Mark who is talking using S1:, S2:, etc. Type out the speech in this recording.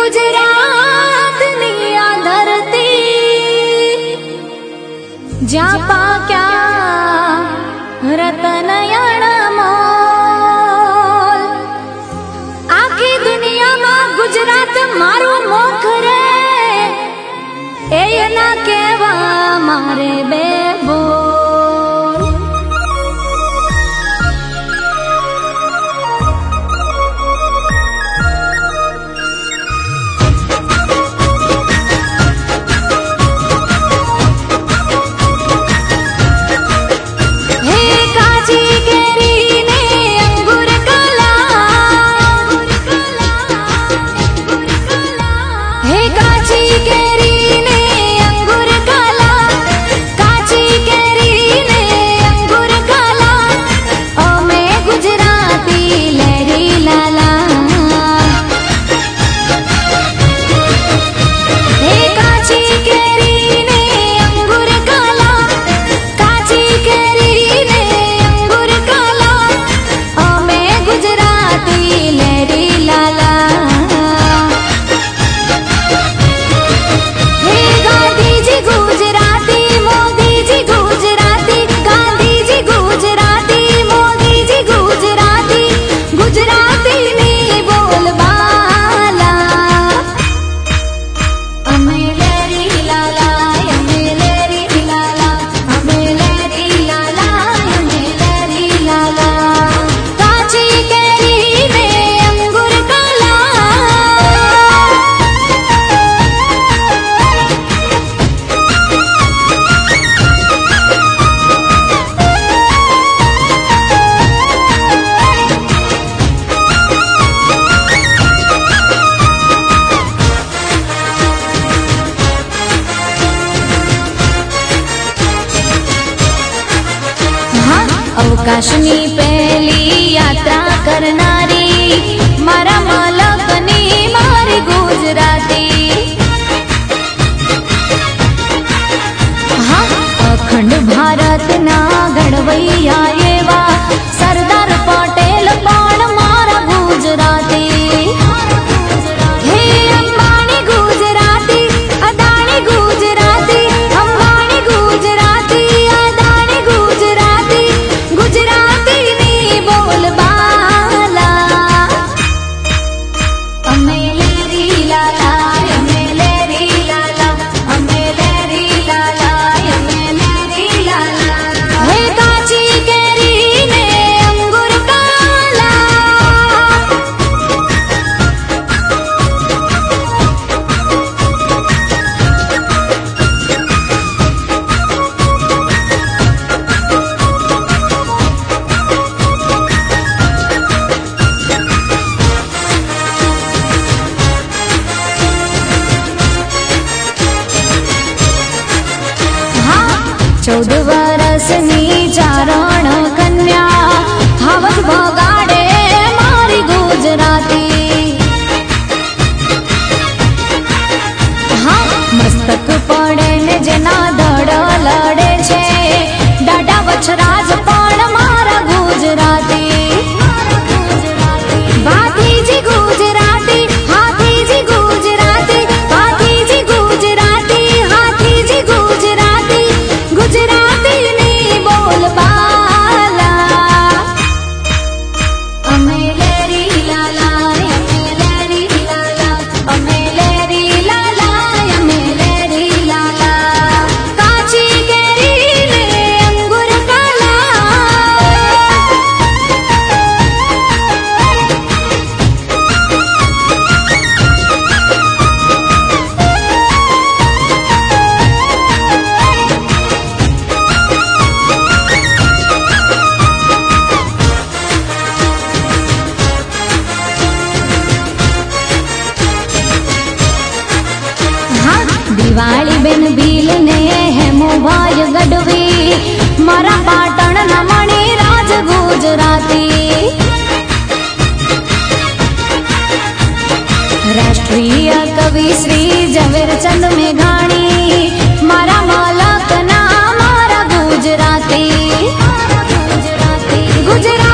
S1: गुजरातनी आ धरती ज्या पाक्या रतन अणमोल। आखी दुनिया में गुजरात मारू मुख रे ए ना केवा मारे बेबो। अवकाशनी पहली यात्रा करनारी मारा मालकनी मारी गुजराती। हाँ अखंड भारत ना घड़वैया एवा सरदार पटेल पण मारा गुजराती। हे अंबानी गुजराती, अदानी गुजराती, अंबानी गुजराती, अदानी गुजराती, गुजराती नी बोल बाला। अमेलेरी लाला, अमेलेरी लाला, अमेलेरी लाला, अमेलेरी लाला। हे काची केरी ने अंगूर काला। हाँ 14 वर्षनी चारण कन्या हावज भगाड़े मारी गुजराती। हाँ मस्तक पड़े ने जेना धड़ लड़े छे डाडा वछराज पण मारा गुजराती। भातीजी गुजराती, हाथीजी गुजराती, भातीजी गुजराती, हाथीजी गुजराती, गुजराती नी बोल बाला। अमेलेरी लाला, अमेलेरी लाला, अमेलेरी लाला, अमेलेरी लाला। काची केरी ने अंगूर काला। हाँ दिवाળી बेन भील ने हेमो भाई गढ़वी मारा पाटण न मणि राज गुजराती। राष्ट्रीय कवि श्री झवेरचंद मेघाणी मारा मालक ना मारा गुजराती। गुजराती